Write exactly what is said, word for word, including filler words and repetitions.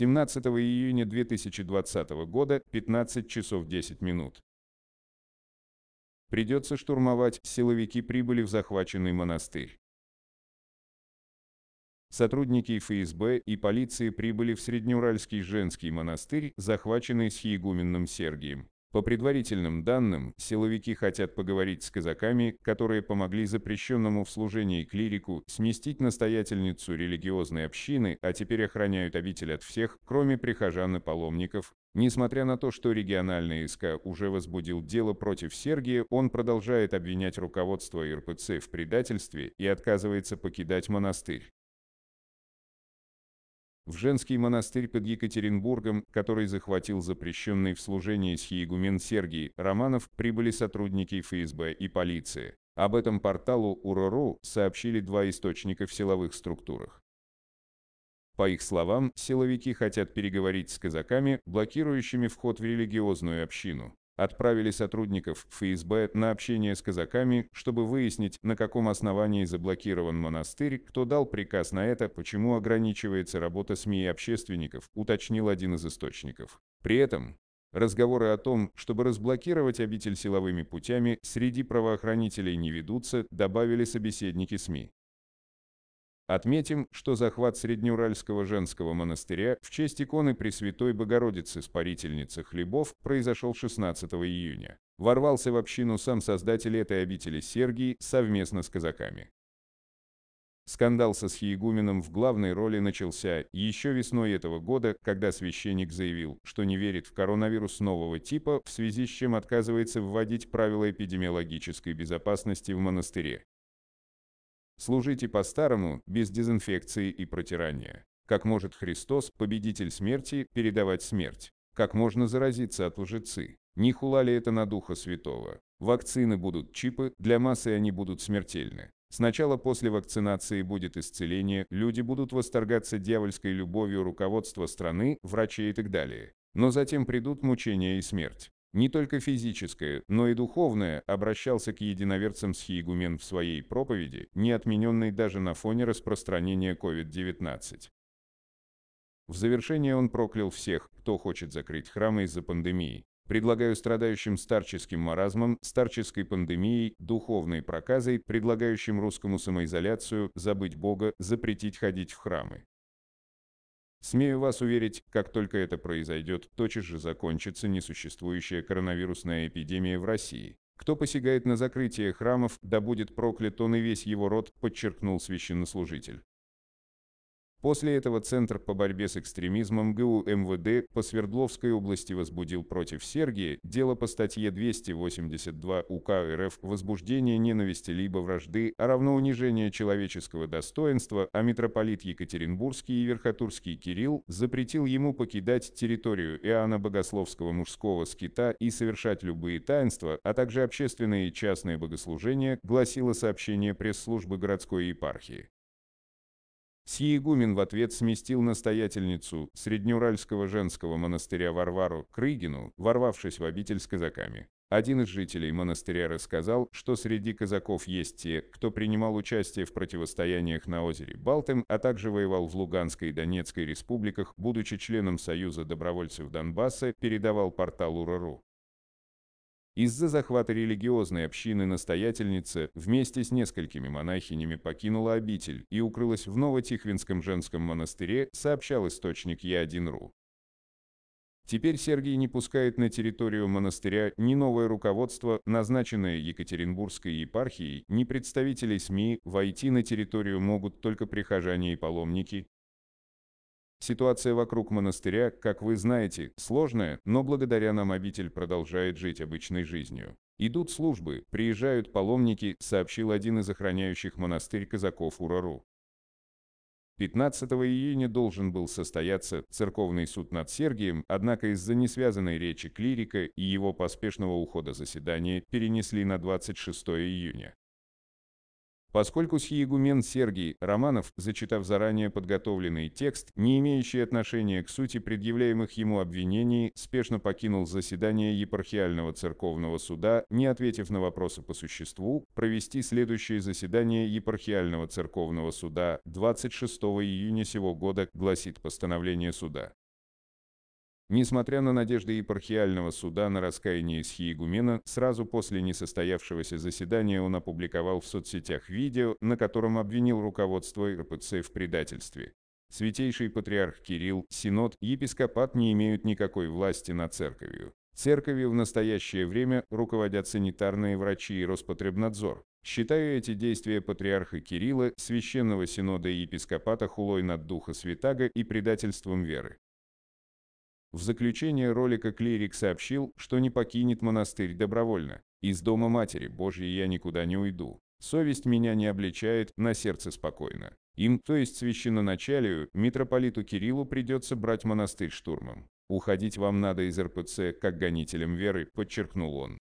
семнадцатого июня две тысячи двадцатого года, пятнадцать часов десять минут. Придется штурмовать, силовики прибыли в захваченный монастырь. Сотрудники эф эс бэ и полиции прибыли в Среднеуральский женский монастырь, захваченный схиегуменом Сергием. По предварительным данным, силовики хотят поговорить с казаками, которые помогли запрещенному в служении клирику сместить настоятельницу религиозной общины, а теперь охраняют обитель от всех, кроме прихожан и паломников. Несмотря на то, что региональный эс ка уже возбудил дело против Сергия, он продолжает обвинять руководство эр пэ цэ в предательстве и отказывается покидать монастырь. В женский монастырь под Екатеринбургом, который захватил запрещенный в служении схиегумен Сергий Романов, прибыли сотрудники эф эс бэ и полиции. Об этом порталу у эр о ру сообщили два источника в силовых структурах. По их словам, силовики хотят переговорить с казаками, блокирующими вход в религиозную общину. Отправили сотрудников эф эс бэ на общение с казаками, чтобы выяснить, на каком основании заблокирован монастырь, кто дал приказ на это, почему ограничивается работа СМИ и общественников, уточнил один из источников. При этом разговоры о том, чтобы разблокировать обитель силовыми путями, среди правоохранителей не ведутся, добавили собеседники СМИ. Отметим, что захват Среднеуральского женского монастыря в честь иконы Пресвятой Богородицы Спарительницы хлебов произошел шестнадцатого июня. Ворвался в общину сам создатель этой обители Сергий совместно с казаками. Скандал со схиегуменом в главной роли начался еще весной этого года, когда священник заявил, что не верит в коронавирус нового типа, в связи с чем отказывается вводить правила эпидемиологической безопасности в монастыре. Служите по-старому, без дезинфекции и протирания. Как может Христос, победитель смерти, передавать смерть? Как можно заразиться от лжецы? Не хула ли это на Духа Святого? Вакцины будут чипы, для массы они будут смертельны. Сначала после вакцинации будет исцеление, люди будут восторгаться дьявольской любовью руководства страны, врачей и так далее. Но затем придут мучения и смерть. Не только физическое, но и духовное, обращался к единоверцам схиегумен в своей проповеди, не отмененной даже на фоне распространения ковид девятнадцать. В завершение он проклял всех, кто хочет закрыть храмы из-за пандемии. Предлагаю страдающим старческим маразмом, старческой пандемией, духовной проказой, предлагающим русскому самоизоляцию, забыть Бога, запретить ходить в храмы. Смею вас уверить, как только это произойдет, тотчас же закончится несуществующая коронавирусная эпидемия в России. Кто посягает на закрытие храмов, да будет проклят он и весь его род, подчеркнул священнослужитель. После этого Центр по борьбе с экстремизмом гэ у эм вэ дэ по Свердловской области возбудил против Сергия дело по статье двести восемьдесят два у ка эр эф «Возбуждение ненависти либо вражды, а равно унижение человеческого достоинства», а митрополит Екатеринбургский и Верхотурский Кирилл запретил ему покидать территорию Иоанна Богословского мужского скита и совершать любые таинства, а также общественные и частные богослужения, гласило сообщение пресс-службы городской епархии. Схиегумен в ответ сместил настоятельницу Среднеуральского женского монастыря Варвару Крыгину, ворвавшись в обитель с казаками. Один из жителей монастыря рассказал, что среди казаков есть те, кто принимал участие в противостояниях на озере Балтым, а также воевал в Луганской и Донецкой республиках, будучи членом Союза добровольцев Донбасса, передавал портал у эр о ру. Из-за захвата религиозной общины настоятельница вместе с несколькими монахинями покинула обитель и укрылась в Новотихвинском женском монастыре, сообщал источник е один точка ру. Теперь Сергий не пускает на территорию монастыря ни новое руководство, назначенное Екатеринбургской епархией, ни представителей СМИ, войти на территорию могут только прихожане и паломники. Ситуация вокруг монастыря, как вы знаете, сложная, но благодаря нам обитель продолжает жить обычной жизнью. Идут службы, приезжают паломники, сообщил один из охраняющих монастырь казаков у эр о ру. пятнадцатого июня должен был состояться церковный суд над Сергием, однако из-за несвязанной речи клирика и его поспешного ухода заседание перенесли на двадцать шестое июня. Поскольку схиегумен Сергий Романов, зачитав заранее подготовленный текст, не имеющий отношения к сути предъявляемых ему обвинений, спешно покинул заседание епархиального церковного суда, не ответив на вопросы по существу, провести следующее заседание епархиального церковного суда двадцать шестого июня сего года, гласит постановление суда. Несмотря на надежды епархиального суда на раскаяние схиегумена, сразу после несостоявшегося заседания он опубликовал в соцсетях видео, на котором обвинил руководство эр пэ цэ в предательстве. Святейший патриарх Кирилл, Синод, епископат не имеют никакой власти над церковью. Церковью в настоящее время руководят санитарные врачи и Роспотребнадзор. Считаю эти действия патриарха Кирилла, священного синода и епископата хулой над Духа Святаго и предательством веры. В заключение ролика клирик сообщил, что не покинет монастырь добровольно. «Из дома Матери Божьей я никуда не уйду. Совесть меня не обличает, на сердце спокойно». Им, то есть священноначалию, митрополиту Кириллу, придется брать монастырь штурмом. «Уходить вам надо из эр пэ цэ, как гонителям веры», подчеркнул он.